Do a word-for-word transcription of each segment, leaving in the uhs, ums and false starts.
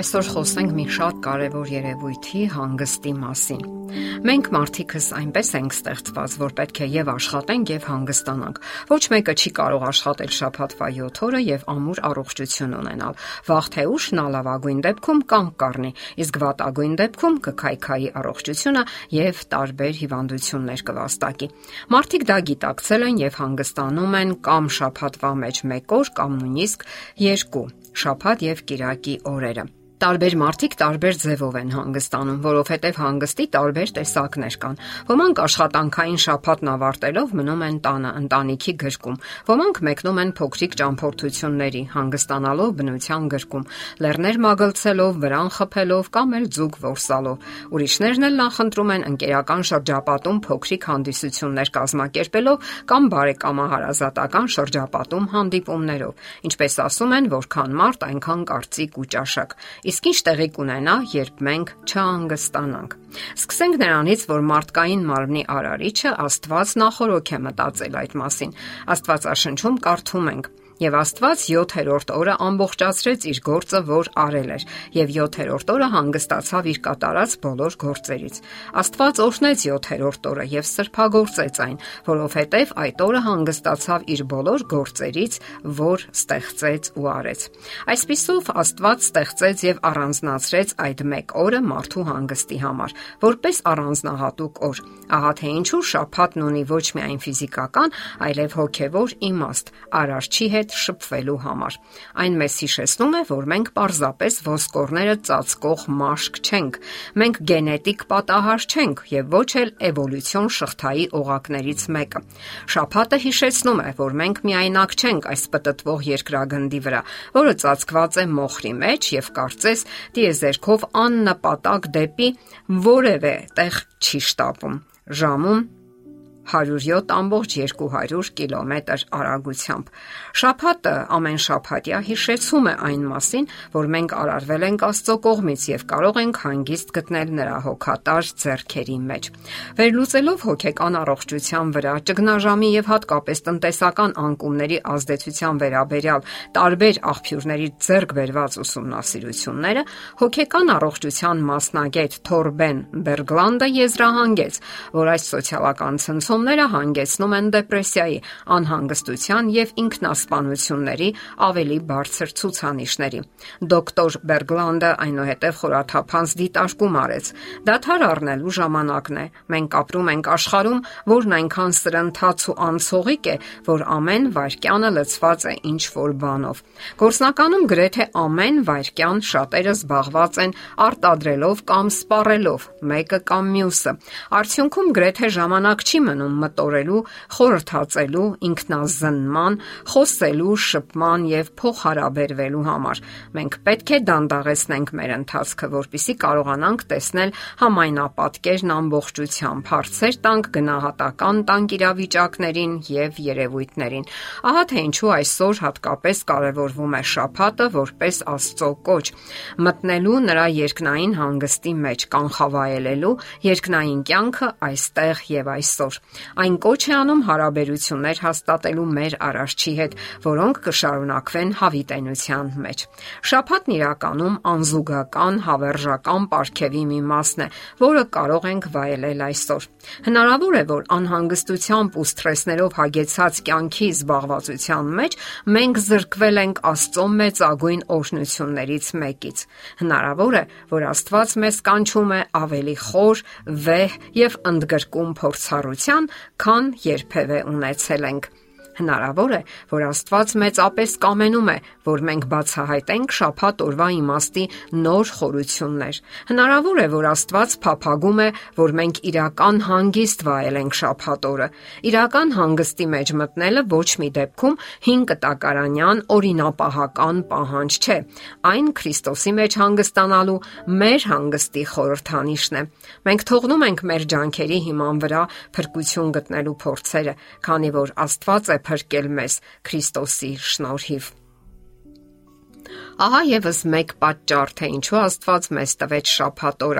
Այսօր խոսենք մի շատ կարևոր երևույթի հանգստի մասին։ Մենք մարդիկս այնպես ենք ստեղծված, որ պետք է եւ աշխատենք եւ հանգստանանք։ Ոչ մեկը չի կարող աշխատել շաբաթվա յոթ օրը եւ ամուր առողջություն ունենալ։ Վաղ թե ուշ նա լավագույն դեպքում կանգ կառնի, իսկ վատագույն դեպքում կքայքայի առողջությունը եւ տարբեր հիվանդություններ կվաստակի։ Մարդիկ դա գիտակցել են եւ հանգստանում են կամ շաբաթվա մեջ մեկ օր, կամ նույնիսկ երկու, շաբաթ եւ կիրակի օրերը։ Տարբեր մարդիկ տարբեր ձևով են հանգստանում, որովհետև հանգստի տարբեր տեսակներ կան։ Ոմանք աշխատանքային շաբաթն ավարտելով մնում են տանը, ընտանիքի գրկում։ Ոմանք մեկնում են փոքրիկ ճամփորդությունների, հանգստանալով բնության գրկում, լեռներ մագլցելով, վրան խփելով կամ էլ ձուկ որսալով։ Ուրիշներն էլ նախընտրում են ընկերական շրջապատում փոքրիկ հանդիսություններ կազմակերպելով կամ բարեկամահարազատական շրջապատում հանդիպումներով։ Ինչպես ասում են, որքան մարդ, այնքան կարծիք ու ճաշակ։ Իսկ ինչ տեղի կունենա, երբ մենք չհանգստանանք։ Սկսենք նրանից, որ մարդկային մարմնի արարիչը Աստված նախորոք է մտածել այդ մասին։ Աստվածաշնչում կարդում ենք. Եվ Աստված յոթերորդ օրը ամբողջացրեց իր գործը, որ արել էր, եւ յոթերորդ օրը հանգստացավ իր կատարած բոլոր գործերից։ Աստված օրհնեց յոթերորդ օրը եւ սրբագործեց այն, որովհետեւ այդ օրը հանգստացավ իր բոլոր գործերից, որ ստեղծեց ու արեց։ Այսպիսով Աստված ստեղծեց եւ առանձնացրեց այդ մեկ օրը մարդու հանգստի համար, որպես առանձնահատուկ օր։ Ահա թե ինչու շաբաթն ունի ոչ միայն ֆիզիկական, այլև հոգեվոր իմաստ, արարչի հետ շփվելու համար։ Այն մեզ հիշեցնում է, որ մենք պարզապես ոսկորները ծածկող մաշկ չենք։ Մենք գենետիկ պատահար չենք եւ ոչ էլ էվոլյուցիոն շղթայի օղակներից մեկը։ Շաբաթը հիշեցնում է, որ մենք միայնակ չենք այս պտտվող երկրագնդի վրա, որը ծածկված է մոխրի մեջ եւ կարծես տիեզերքով աննպատակ դեպի որևէ տեղ չի շտապում։ Ժամում հարյուր յոթ կόμma երկու կիլոմետր արագությամբ։ Շաբաթը ամեն շաբաթյա հիշեցում է այն մասին, որ մենք արարվել ենք Աստծո կողմից եւ կարող ենք հանգիստ գտնել նրա հոգատար ձեռքերի մեջ։ Վերլուծելով հոգեկան առողջության վրա, ճգնաժամի եւ հատկապես տնտեսական անկումների ազդեցության վերաբերյալ տարբեր աղբյուրներից ձեռք բերված ուսումնասիրությունները, հոգեկան առողջության մասնագետ Թորբեն Բերգլանդը եզրահանգեց, որ այս սոցիալական ցնցում Ները հանգեցնում են դեպրեսիայի, անհանգստության եւ ինքնասպանությունների ավելի բարձր ցուցանիշների։ Դոկտոր Բերգլանդը այնուհետև խորաթափանց դիտարկում արեց։ Դադար առնելու ժամանակն է։ Մենք ապրում ենք աշխարհում, որն այնքան սրընթաց ու անցողիկ է, որ ամեն վայրկյանը լցված է ինչ-որ բանով։ Գործնականում գրեթե ամեն վայրկյան շատերը զբաղված են արտադրելով կամ սպառելով մեկը կամ մյուսը։ Արդյունքում գրեթե ժամանակ չի մնում մտորելու, խորհրդածելու, ինքնազննման, խոսելու, շփման եւ փոխհարաբերվելու համար։ Մենք պետք է դանդաղեցնենք մեր ընթացքը, որպեսզի կարողանանք տեսնել համայնապատկերն ամբողջությամբ, հարցեր տանք գնահատական տանք իրավիճակներին եւ երևույթներին։ Ահա թե ինչու այսօր հատկապես կարևորվում է շաբաթը որպես Աստծո կոչ, մտնելու նրա երկնային հանգստի մեջ, կանխավայելելու երկնային կյանքը այստեղ եւ այսօր։ Այն կոչ է անում հարաբերություններ հաստատելու մեր Արարչի հետ, որոնք կշարունակվեն հավիտենության մեջ։ Շաբաթն իրականում անզուգական, հավերժական պարգևի մի մասն է, որը կարող ենք վայելել այսօր։ Հնարավոր է, որ անհանգստությամբ ու սթրեսներով հագեցած կյանքի զբաղվածության մեջ մենք զրկվել ենք Աստծո մեծագույն օրհնություններից մեկից։ Հնարավոր է, որ Աստված մեզ կանչում է ավելի խոր, վեհ եւ ընդգրկուն փորձառության, քան երբևէ ունեցել ենք։ Հնարավոր է, որ Աստված մեծապես կամենում է, որ մենք բացահայտենք շաբաթ օրվա իմաստի նոր խորություններ։ Հնարավոր է, որ Աստված փափագում է, որ մենք իրական հանգիստ վայելենք շաբաթ օրը։ Իրական հանգստի մեջ մտնելը ոչ մի դեպքում հին կտակարանյան օրինապահական պահանջ չէ։ Այն Քրիստոսի մեջ հանգստանալու մեր հանգստի խորհրդանիշն է։ Մենք թողնում ենք մեր ջանքերի հիման վրա փրկություն գտնելու փորձերը, քանի որ Աստված է փրկել մեզ Քրիստոսի շնորհիվ։ Ահա եւս մեկ պատճառ, թե ինչու Աստված մեզ տվեց շաբաթ օրը։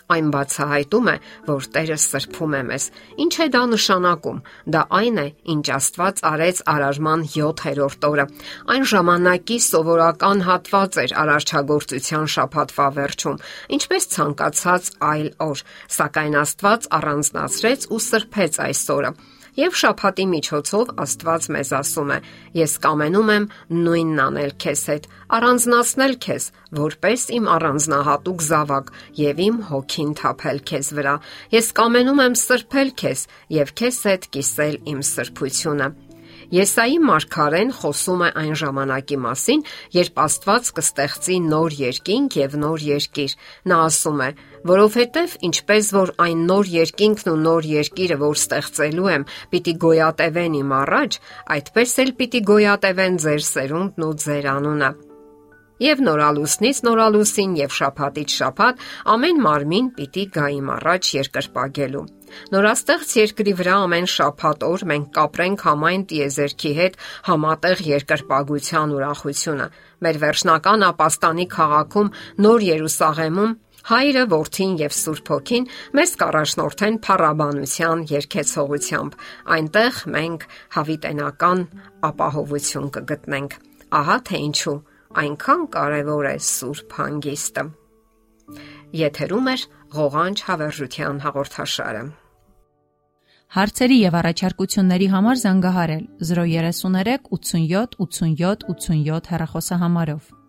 Այն բացահայտում է, որ Տերը սրբում է մեզ։ Ինչ է դա նշանակում։ Դա այն է, ինչ Աստված արեց արարման յոթերորդ օրը։ Այն ժամանակի սովորական հատված էր արարչագործության շաբաթվա վերջում, ինչպես ցանկացած այլ օր, սակայն Աստված առանձնացրեց ու սրբեց այս օրը։ Եվ շաբաթի միջոցով Աստված մեզ ասում է. ես կամենում եմ նույնն անել քեզ հետ, առանձնացնել քեզ, որպես իմ առանձնահատուկ զավակ եւ իմ հոգին թափել քեզ վրա։ Ես կամենում եմ սրբել քեզ եւ քեզ հետ կիսել իմ սրբությունը։ Եսայի մարգարեն խոսում է այն ժամանակի մասին, երբ Աստված կստեղծի նոր երկինք եւ նոր երկիր։ Նա ասում է. որովհետև ինչպես որ այն նոր երկինքն ու նոր երկիրը, որ ստեղծելու եմ, պիտի գոյատևեն իմ առաջ, այդպես էլ պիտի գոյատևեն ձեր սերունդն ու ձեր անունը։ Եվ նորալուսնից նորալուսին եւ շաբաթից շաբաթ ամեն մարմին պիտի գա իմ առաջ երկրպագելու։ Նորաստեղծ երկրի վրա ամեն շաբաթ օր մենք կապրենք համայն տիեզերքի հետ համատեղ երկրպագության ուրախությունը։ Մեր վերջնական ապաստանի քաղաքում Նոր Երուսաղեմում Հայրը, Որդին եւ Սուրբ Հոգին մեզ կառաջնորդեն փառաբանության երգեցողությամբ։ Այնտեղ մենք հավիտենական ապահովություն կգտնենք։ Ահա թե ինչու այնքան կարևոր է Սուրբ հանգիստը։ Եթերում է ղողանջ հավերժության հաղորդաշարը։ Հարցերի եւ առաջարկությունների համար զանգահարել զրո երեք երեք ութսունյոթ ութսունյոթ ութսունյոթ հեռախոսահամարով։